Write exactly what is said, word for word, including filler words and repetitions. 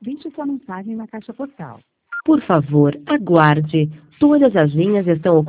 Deixe sua mensagem na caixa postal. Por favor, aguarde. Todas as linhas estão ocupadas.